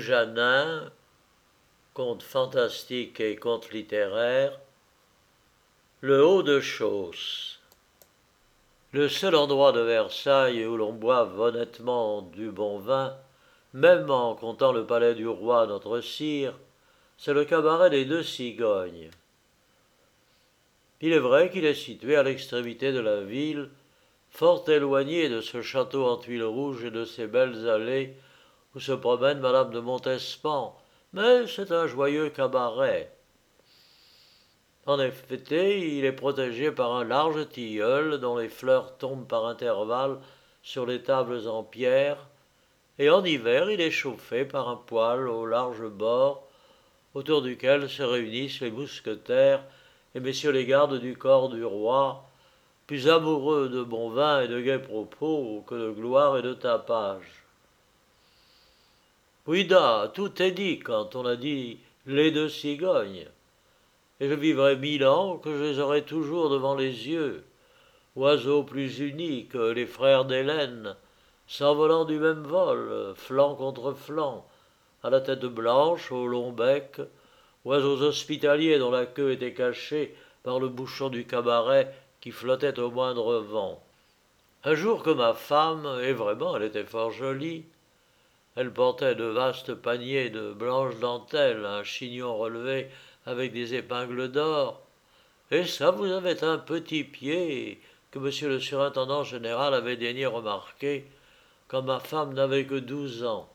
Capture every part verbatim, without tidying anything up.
Janin, conte fantastique et conte littéraire, le Haut-de-Chausse. Le seul endroit de Versailles où l'on boive honnêtement du bon vin, même en comptant le palais du roi notre sire, c'est le cabaret des Deux Cigognes. Il est vrai qu'il est situé à l'extrémité de la ville, fort éloigné de ce château en tuiles rouges et de ces belles allées où se promène madame de Montespan, mais c'est un joyeux cabaret. En effet, il est protégé par un large tilleul dont les fleurs tombent par intervalles sur les tables en pierre, et en hiver il est chauffé par un poêle au large bord, autour duquel se réunissent les mousquetaires et messieurs les gardes du corps du roi, plus amoureux de bon vin et de gais propos que de gloire et de tapage. Oui-da, tout est dit quand on a dit les deux cigognes, et je vivrai mille ans que je les aurai toujours devant les yeux, oiseaux plus unis que les frères d'Hélène, s'envolant du même vol, flanc contre flanc, à la tête blanche, au long bec, oiseaux hospitaliers dont la queue était cachée par le bouchon du cabaret qui flottait au moindre vent. Un jour que ma femme, et vraiment elle était fort jolie, elle portait de vastes paniers de blanche dentelle, un chignon relevé avec des épingles d'or, et ça vous avait un petit pied que monsieur le surintendant général avait daigné remarquer quand ma femme n'avait que douze ans.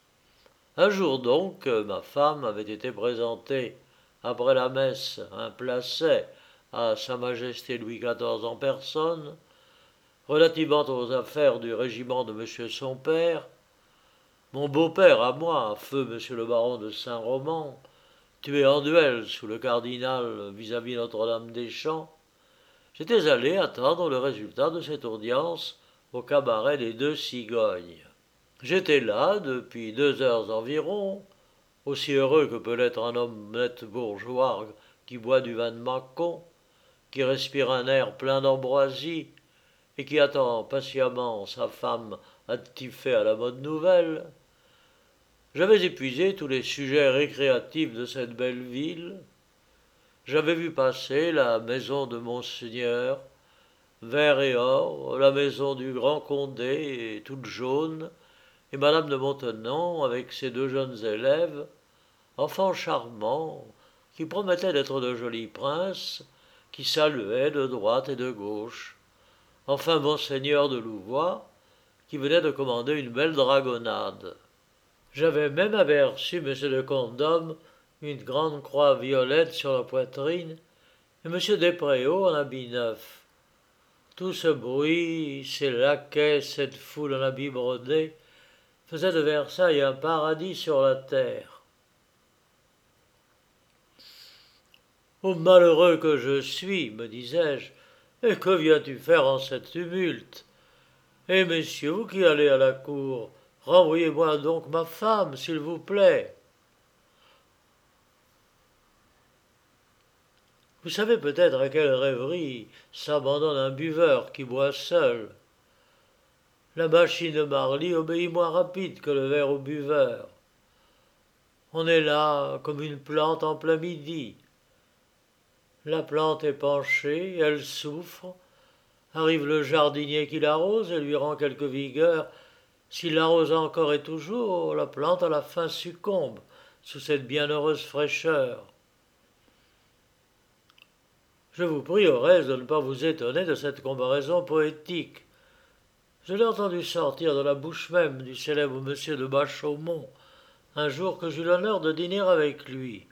Un jour donc, ma femme avait été présentée, après la messe, un placet à Sa Majesté Louis quatorze en personne, relativement aux affaires du régiment de monsieur son père. Mon beau-père à moi, feu monsieur le baron de Saint-Roman, tué en duel sous le cardinal vis-à-vis Notre-Dame-des-Champs, j'étais allé attendre le résultat de cette audience au cabaret des Deux Cigognes. J'étais là depuis deux heures environ, aussi heureux que peut l'être un homme net bourgeois qui boit du vin de Mâcon, qui respire un air plein d'ambroisie et qui attend patiemment sa femme attifée à la mode nouvelle. J'avais épuisé tous les sujets récréatifs de cette belle ville. J'avais vu passer la maison de Monseigneur, vert et or, la maison du Grand Condé, toute jaune, et madame de Maintenon avec ses deux jeunes élèves, enfants charmants, qui promettaient d'être de jolis princes, qui saluaient de droite et de gauche. Enfin monseigneur de Louvois, qui venait de commander une belle dragonnade. J'avais même aperçu monsieur de Condom, une grande croix violette sur la poitrine, et monsieur Despréaux en habit neuf. Tout ce bruit, ces laquais, cette foule en habit brodé, faisait de Versailles un paradis sur la terre. Ô malheureux que je suis, me disais-je, et que viens-tu faire en cette tumulte? Eh messieurs, vous qui allez à la cour, renvoyez-moi donc ma femme, s'il vous plaît. Vous savez peut-être à quelle rêverie s'abandonne un buveur qui boit seul. La machine de Marly obéit moins rapide que le verre au buveur. On est là comme une plante en plein midi. La plante est penchée, elle souffre. Arrive le jardinier qui l'arrose et lui rend quelque vigueur. S'il l'arrose encore et toujours, la plante à la fin succombe sous cette bienheureuse fraîcheur. Je vous prie au reste de ne pas vous étonner de cette comparaison poétique. Je l'ai entendu sortir de la bouche même du célèbre monsieur de Bachaumont, un jour que j'eus l'honneur de dîner avec lui.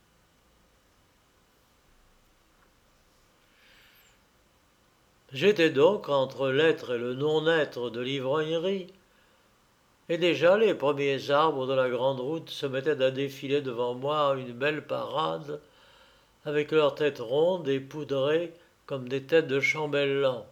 J'étais donc entre l'être et le non-être de l'ivrognerie, et déjà les premiers arbres de la grande route se mettaient à défiler devant moi une belle parade, avec leurs têtes rondes et poudrées comme des têtes de chambellans.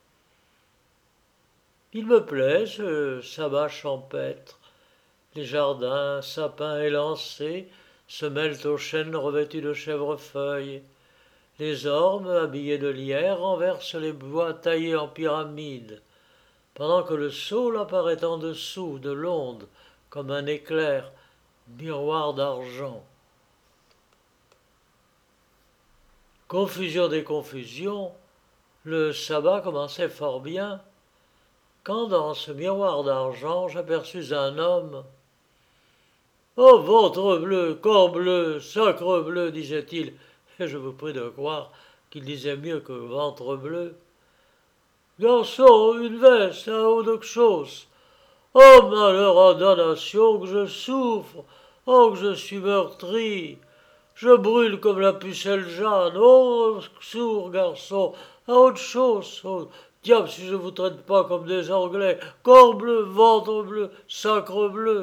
Il me plaît ce sabbat champêtre. Les jardins, sapins élancés, se mêlent aux chênes revêtus de chèvrefeuilles. Les ormes, habillés de lierre, renversent les bois taillés en pyramide, pendant que le saule apparaît en dessous de l'onde comme un éclair miroir d'argent. Confusion des confusions, le sabbat commençait fort bien, quand dans ce miroir d'argent j'aperçus un homme. « Oh, ventre bleu, corps bleu, sacre bleu, disait-il, et je vous prie de croire qu'il disait mieux que ventre bleu. Garçon, une veste, un haut de chose. Oh, malheur à damnation, que je souffre, oh, que je suis meurtri. Je brûle comme la pucelle Jeanne. Oh, sourd garçon, à autre chose. Oh, diable, si je ne vous traite pas comme des Anglais. Corps bleu, ventre bleu, sacre bleu. »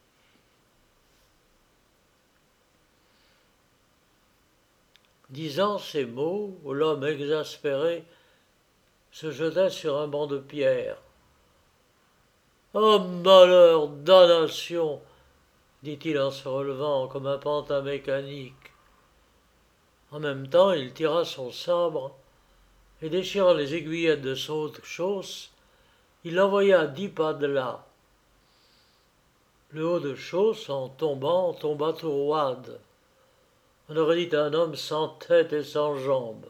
Disant ces mots, l'homme exaspéré se jetait sur un banc de pierre. « Oh, malheur, damnation !» dit-il en se relevant comme un pantin mécanique. En même temps, il tira son sabre et, déchirant les aiguillettes de son haut-de-chausse, il l'envoya à dix pas de là. Le haut-de-chausse, en tombant, tomba tout roide. On aurait dit un homme sans tête et sans jambes.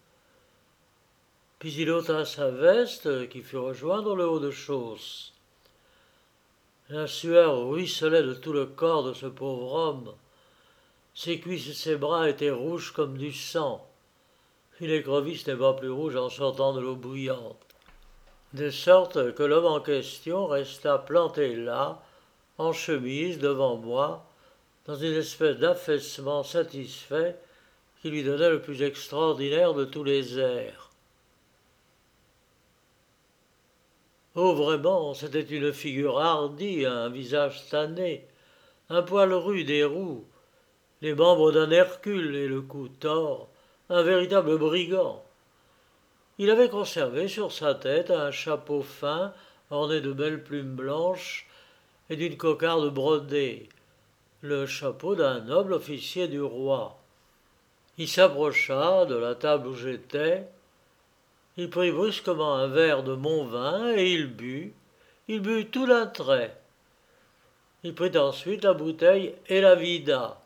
Puis il ôta sa veste qui fut rejoindre le haut-de-chausse. La sueur ruisselait de tout le corps de ce pauvre homme. Ses cuisses et ses bras étaient rouges comme du sang. Et l'écrevisse n'est pas plus rouge en sortant de l'eau bouillante. De sorte que l'homme en question resta planté là, en chemise, devant moi, dans une espèce d'affaissement satisfait qui lui donnait le plus extraordinaire de tous les airs. Oh, vraiment, c'était une figure hardie, un visage tanné, un poil rude et roux, les membres d'un Hercule et le cou tord, un véritable brigand. Il avait conservé sur sa tête un chapeau fin, orné de belles plumes blanches et d'une cocarde brodée, le chapeau d'un noble officier du roi. Il s'approcha de la table où j'étais, il prit brusquement un verre de mon vin et il but, il but tout d'un trait. Il prit ensuite la bouteille et la vida.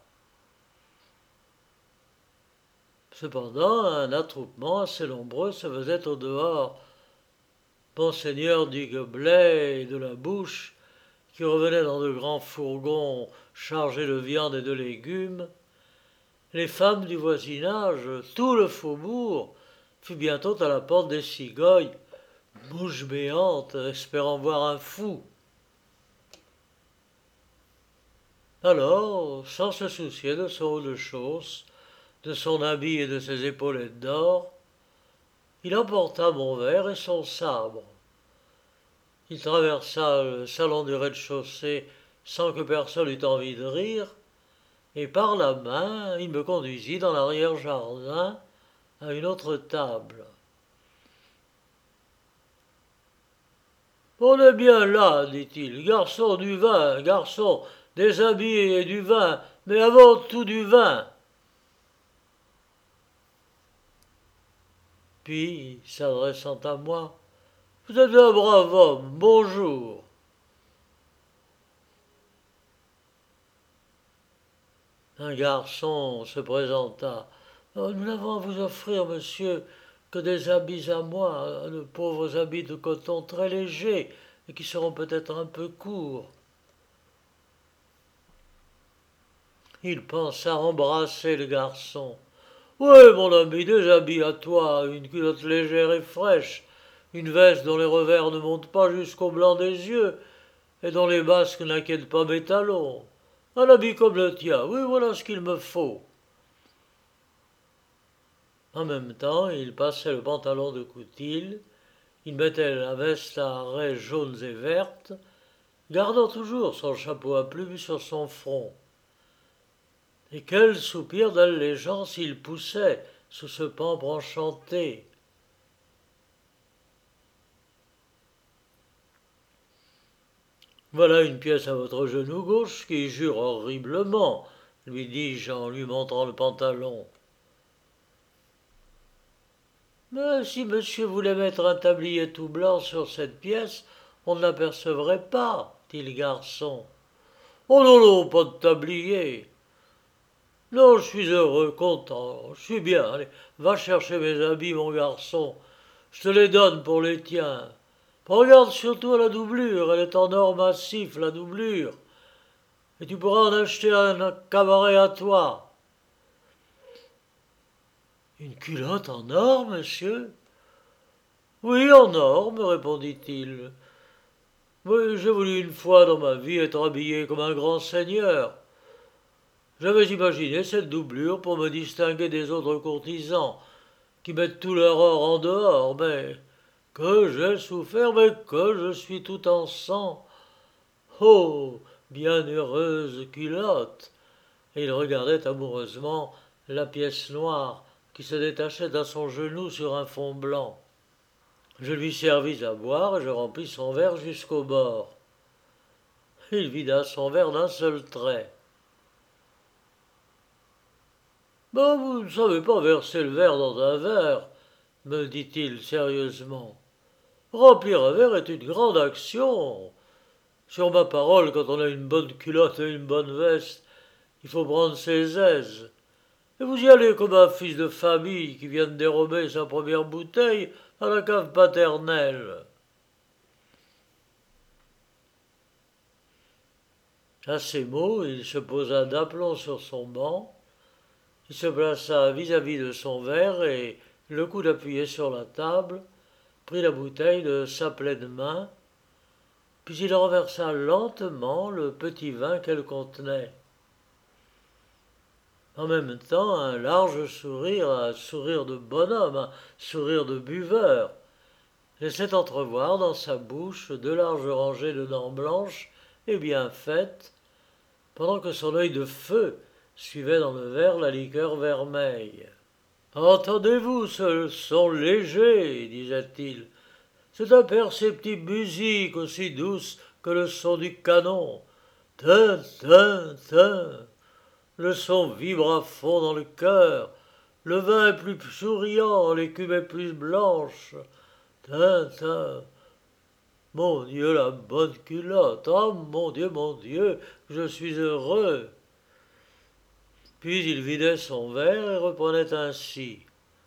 Cependant, un attroupement assez nombreux se faisait au dehors. Monseigneur du gobelet et de la bouche, qui revenaient dans de grands fourgons chargés de viande et de légumes, les femmes du voisinage, tout le faubourg, fut bientôt à la porte des cigognes, bouche béante, espérant voir un fou. Alors, sans se soucier de son haut-de-chausse, de son habit et de ses épaulettes d'or, il emporta mon verre et son sabre. Il traversa le salon du rez-de-chaussée sans que personne eût envie de rire, et par la main, il me conduisit dans l'arrière-jardin à une autre table. « On est bien là, dit-il, garçon, du vin, garçon, des habits et du vin, mais avant tout du vin. » Puis, s'adressant à moi, « Vous êtes un brave homme, bonjour. » Un garçon se présenta. « Nous n'avons à vous offrir, monsieur, que des habits à moi, de pauvres habits de coton très légers et qui seront peut-être un peu courts. » Il pensa embrasser le garçon. « Oui, mon ami, des habits à toi, une culotte légère et fraîche, une veste dont les revers ne montent pas jusqu'au blanc des yeux et dont les basques n'inquiètent pas mes talons. Un habit comme le tien, oui, voilà ce qu'il me faut. » En même temps, il passait le pantalon de coutil, il mettait la veste à raies jaunes et vertes, gardant toujours son chapeau à plumes sur son front. Et quel soupir d'allégeance il poussait sous ce pampre enchanté. « Voilà une pièce à votre genou gauche qui jure horriblement, » lui dis-je en lui montrant le pantalon. « Mais si monsieur voulait mettre un tablier tout blanc sur cette pièce, on ne l'apercevrait pas, dit le garçon. » « Oh non, non, pas de tablier. Non, je suis heureux, content, je suis bien. Allez, va chercher mes habits, mon garçon. Je te les donne pour les tiens. Regarde surtout à la doublure, elle est en or massif, la doublure. Et tu pourras en acheter un cabaret à toi. Une culotte en or, monsieur? Oui, en or, me répondit-il. Oui, j'ai voulu une fois dans ma vie être habillé comme un grand seigneur. J'avais imaginé cette doublure pour me distinguer des autres courtisans, qui mettent tout leur or en dehors, mais que j'ai souffert, mais que je suis tout en sang. Oh, bienheureuse culotte! Et il regardait amoureusement la pièce noire qui se détachait à son genou sur un fond blanc. Je lui servis à boire et je remplis son verre jusqu'au bord. Il vida son verre d'un seul trait. Ben, vous ne savez pas verser le verre dans un verre, me dit-il sérieusement. Remplir un verre est une grande action. Sur ma parole, quand on a une bonne culotte et une bonne veste, il faut prendre ses aises. Et vous y allez comme un fils de famille qui vient de dérober sa première bouteille à la cave paternelle. À ces mots, il se posa d'aplomb sur son banc, il se plaça vis-à-vis de son verre et, le coude appuyé sur la table, prit la bouteille de sa pleine main, puis il renversa lentement le petit vin qu'elle contenait. En même temps, un large sourire, un sourire de bonhomme, un sourire de buveur, laissait entrevoir dans sa bouche deux larges rangées de dents blanches et bien faites, pendant que son œil de feu suivait dans le verre la liqueur vermeille. Entendez-vous ce son léger, disait-il. C'est imperceptible musique aussi douce que le son du canon. Tin, tin, tin. Le son vibre à fond dans le cœur. Le vin est plus souriant, l'écume est plus blanche. Tin, tin. Mon Dieu, la bonne culotte. Oh, mon Dieu, mon Dieu, je suis heureux. Puis il vidait son verre et reprenait ainsi.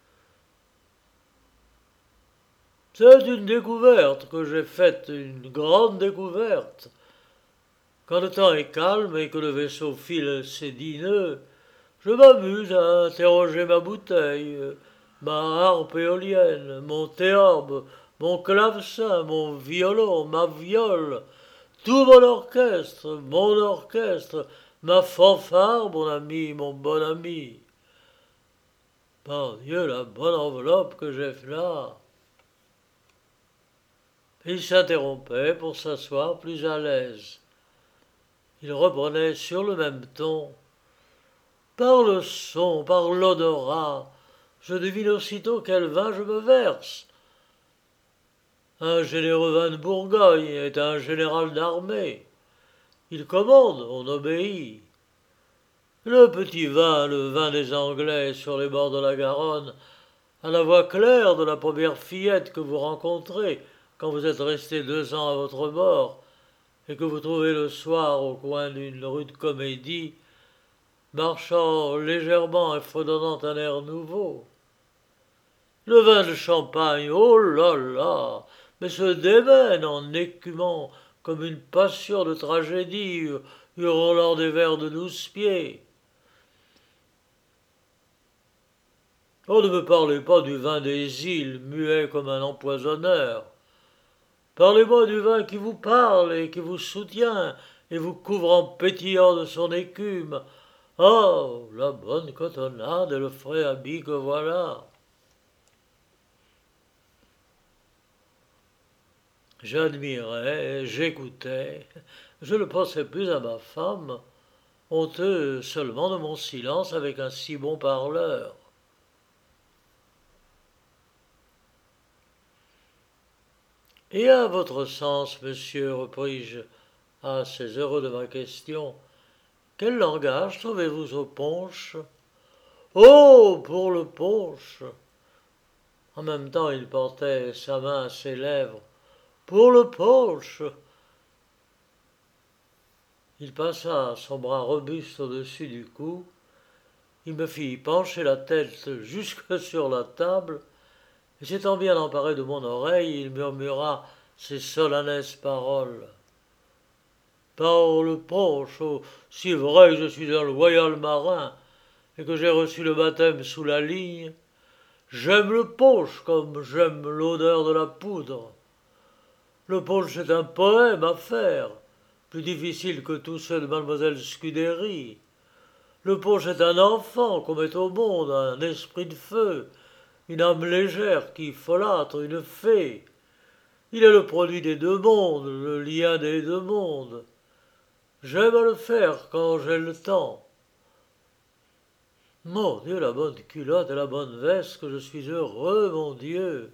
C'est une découverte que j'ai faite, une grande découverte. Quand le temps est calme et que le vaisseau file ses dix nœuds, je m'amuse à interroger ma bouteille, ma harpe éolienne, mon théorbe, mon clavecin, mon violon, ma viole, tout mon orchestre, mon orchestre, ma fanfare, mon ami, mon bon ami. Par Dieu, la bonne enveloppe que j'ai là. Il s'interrompait pour s'asseoir plus à l'aise. Il reprenait sur le même ton. Par le son, par l'odorat, je devine aussitôt quel vin je me verse. Un généreux vin de Bourgogne est un général d'armée. Il commande, on obéit. Le petit vin, le vin des Anglais sur les bords de la Garonne, a la voix claire de la première fillette que vous rencontrez quand vous êtes resté deux ans à votre bord et que vous trouvez le soir au coin d'une rue de Comédie, marchant légèrement et fredonnant un air nouveau. Le vin de champagne, oh là là, mais se démène en écumant comme une passion de tragédie hurlant des vers de douze pieds. Oh, ne me parlez pas du vin des îles, muet comme un empoisonneur. Parlez-moi du vin qui vous parle et qui vous soutient et vous couvre en pétillant de son écume. Oh, la bonne cotonnade et le frais habit que voilà. J'admirais, j'écoutais, je ne pensais plus à ma femme, honteux seulement de mon silence avec un si bon parleur. Et à votre sens, monsieur, repris-je, assez heureux de ma question, quel langage trouvez-vous au punch? Oh, pour le punch! En même temps, il portait sa main à ses lèvres. Pour le punch! Il passa son bras robuste au-dessus du cou, il me fit pencher la tête jusque sur la table, et s'étant bien emparé de mon oreille, il murmura ces solennelles paroles. Par le punch, oh, si vrai que je suis un loyal marin, et que j'ai reçu le baptême sous la ligne, j'aime le punch comme j'aime l'odeur de la poudre. Le punch est un poème à faire, plus difficile que tous ceux de mademoiselle Scudéry. Le punch est un enfant qu'on met au monde, un esprit de feu, une âme légère qui folâtre, une fée. Il est le produit des deux mondes, le lien des deux mondes. J'aime à le faire quand j'ai le temps. Mon Dieu, la bonne culotte et la bonne veste, que je suis heureux, mon Dieu.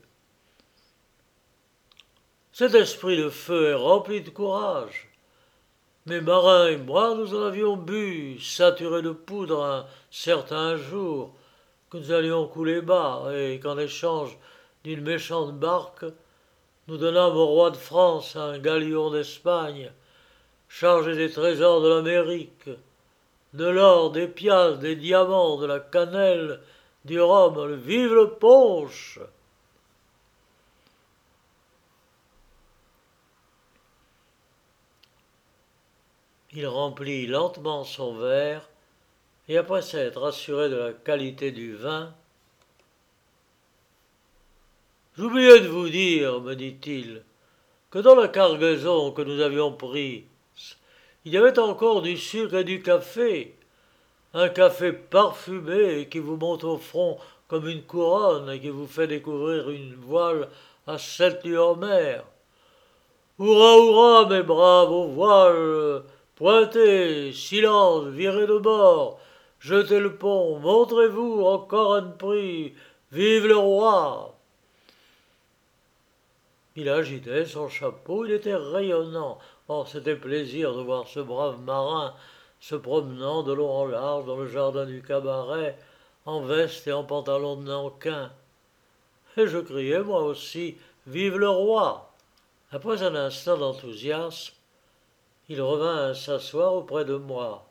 Cet esprit de feu est rempli de courage. Mes marins et moi, nous en avions bu, saturés de poudre un certain jour, que nous allions couler bas, et qu'en échange d'une méchante barque, nous donnâmes au roi de France un galion d'Espagne, chargé des trésors de l'Amérique, de l'or, des piastres, des diamants, de la cannelle, du rhum, vive le punch! Il remplit lentement son verre, et après s'être assuré de la qualité du vin, « J'oubliais de vous dire, me dit-il, que dans la cargaison que nous avions prise, il y avait encore du sucre et du café, un café parfumé qui vous monte au front comme une couronne et qui vous fait découvrir une voile à sept lieues en mer. Hurrah, hurrah, mes braves, aux voiles, pointez, silence, virez de bord, jetez le pont, montrez-vous, encore un prix, vive le roi !» Il agitait son chapeau, il était rayonnant. Oh, c'était plaisir de voir ce brave marin se promenant de long en large dans le jardin du cabaret, en veste et en pantalon de nankin. Et je criais moi aussi « Vive le roi !» Après un instant d'enthousiasme, il revint s'asseoir auprès de moi.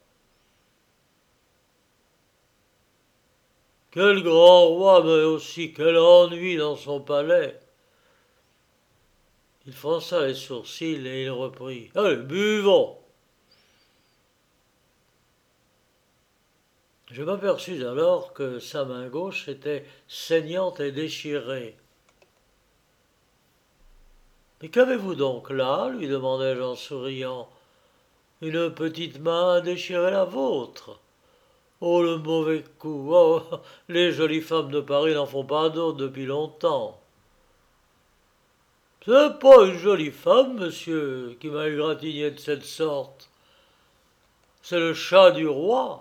Quel grand roi, mais aussi quel ennui dans son palais! Il fronça les sourcils et il reprit. « Allez, buvons !» Je m'aperçus alors que sa main gauche était saignante et déchirée. « Mais qu'avez-vous donc là ?» lui demandai-je en souriant. « Une petite main a déchiré la vôtre. Oh, le mauvais coup! Oh, les jolies femmes de Paris n'en font pas d'autres depuis longtemps. » « Ce n'est pas une jolie femme, monsieur, qui m'a égratigné de cette sorte. C'est le chat du roi.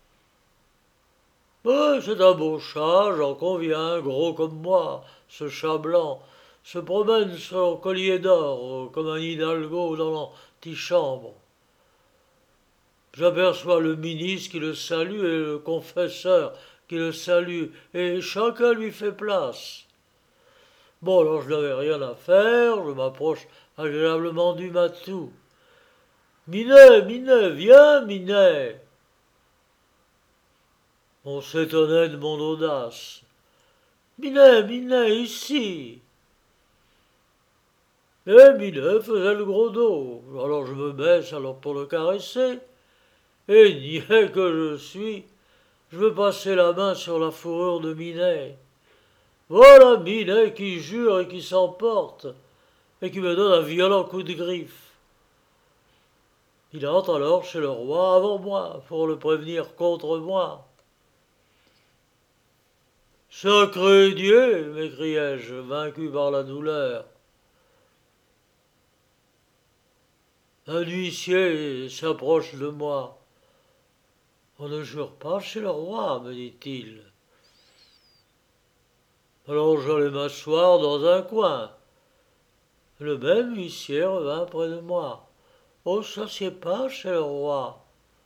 Mais c'est un beau chat, j'en conviens, gros comme moi, ce chat blanc, se promène sur son collier d'or, comme un hidalgo dans l'antichambre. J'aperçois le ministre qui le salue et le confesseur qui le salue, et chacun lui fait place. Bon, alors je n'avais rien à faire, je m'approche agréablement du matou. « Minet, Minet, viens, Minet !» On s'étonnait de mon audace. « Minet, Minet, ici !» Et Minet faisait le gros dos. Alors je me baisse alors pour le caresser, et niais que je suis, je veux passer la main sur la fourrure de Minet. Voilà Minet qui jure et qui s'emporte, et qui me donne un violent coup de griffe. Il entre alors chez le roi avant moi, pour le prévenir contre moi. « Sacré Dieu !» m'écriai-je, vaincu par la douleur. Un huissier s'approche de moi. « On ne jure pas chez le roi, me dit-il. Alors j'allais m'asseoir dans un coin. Le même huissier revint près de moi. « On ne s'assied pas chez le roi. »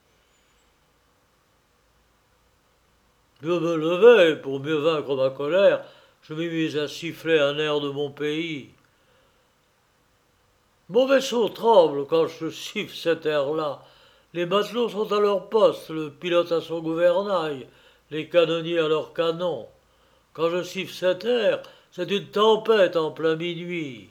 Je me levai, pour mieux vaincre ma colère, je me mis à siffler un air de mon pays. Mon vaisseau tremble quand je siffle cet air-là, Les matelots sont à leur poste, le pilote à son gouvernail, les canonniers à leur canon. Quand je siffle cet air, c'est une tempête en plein minuit.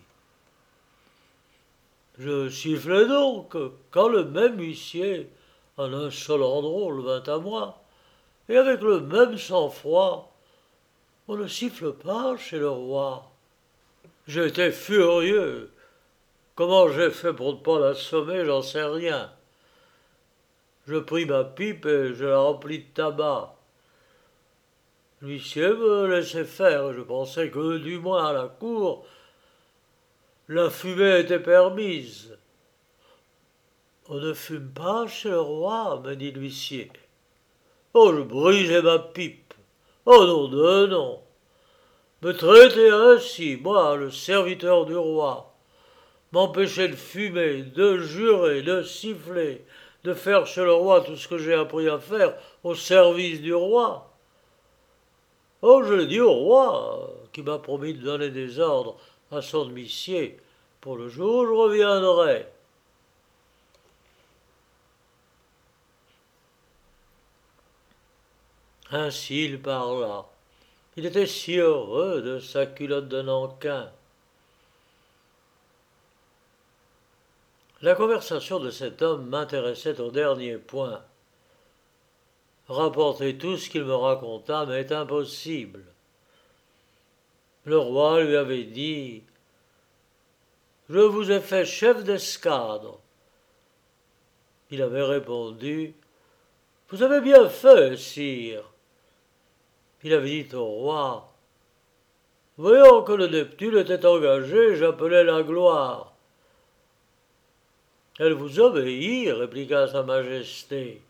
Je sifflais donc quand le même huissier, en insolent drôle, vint à moi, et avec le même sang-froid, on ne siffle pas chez le roi. J'étais furieux. Comment j'ai fait pour ne pas l'assommer, j'en sais rien. Je pris ma pipe et je la remplis de tabac. L'huissier me laissait faire, et je pensais que, du moins à la cour, la fumée était permise. On ne fume pas chez le roi, me dit l'huissier. Oh, je brisai ma pipe. Oh non de non. Me traiter ainsi, moi, le serviteur du roi, m'empêcher de fumer, de jurer, de siffler, de faire chez le roi tout ce que j'ai appris à faire au service du roi. Oh, je l'ai dit au roi, qui m'a promis de donner des ordres à son huissier pour le jour où je reviendrai. Ainsi il parla. Il était si heureux de sa culotte de nankin. La conversation de cet homme m'intéressait au dernier point. Rapporter tout ce qu'il me raconta m'est impossible. Le roi lui avait dit « Je vous ai fait chef d'escadre ». Il avait répondu « Vous avez bien fait, sire ». Il avait dit au roi « Voyant que le Neptune était engagé, j'appelais la gloire. » Elle vous obéit, répliqua sa majesté.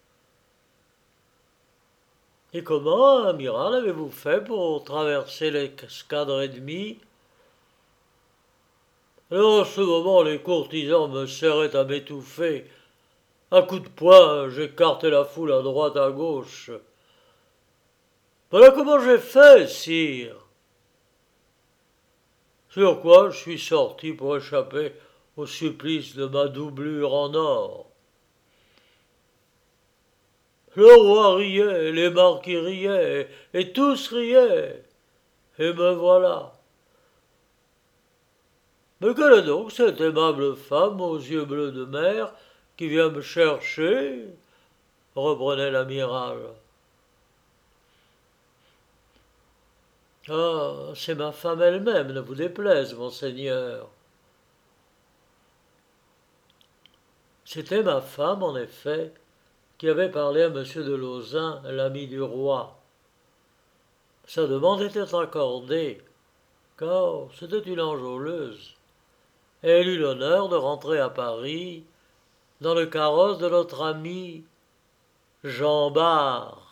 Et comment, amiral, avez-vous fait pour traverser l'escadre ennemie? En ce moment, les courtisans me serraient à m'étouffer. À coups de poing, j'écartais la foule à droite à gauche. Voilà comment j'ai fait, sire. Sur quoi je suis sorti pour échapper au supplice de ma doublure en or. Le roi riait, les marquis riaient, et tous riaient. Et me voilà. Mais quelle est donc cette aimable femme aux yeux bleus de mer qui vient me chercher? Reprenait l'amiral. Ah, c'est ma femme elle-même, ne vous déplaise, monseigneur. C'était ma femme, en effet, qui avait parlé à M. de Lauzun, l'ami du roi. Sa demande était accordée, car c'était une enjôleuse. Et elle eut l'honneur de rentrer à Paris dans le carrosse de notre ami Jean Bart.